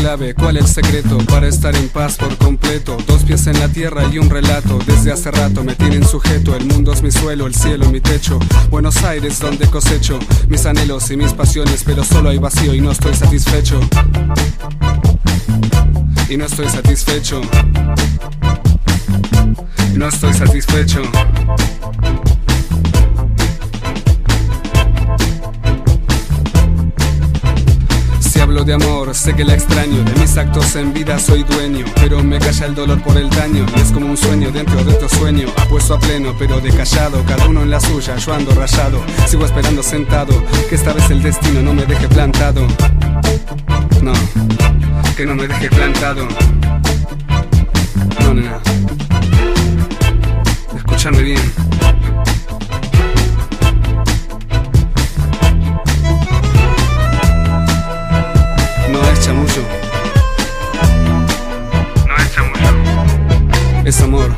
clave, ¿cuál el secreto? Para estar en paz por completo. Dos pies en la tierra y un relato. Desde hace rato me tienen sujeto. El mundo es mi suelo, el cielo mi techo. Buenos Aires donde cosecho mis anhelos y mis pasiones, pero solo hay vacío y no estoy satisfecho. Y no estoy satisfecho. No estoy satisfecho. Si hablo de amor, sé que la extraño. De mis actos en vida soy dueño, pero me calla el dolor por el daño. Y es como un sueño dentro de otro sueño, apuesto a pleno pero de callado. Cada uno en la suya, yo ando rayado. Sigo esperando sentado, que esta vez el destino no me deje plantado. No, que no me deje plantado. No, nena, escúchame bien. No es chamullo. No es chamullo. Es amor.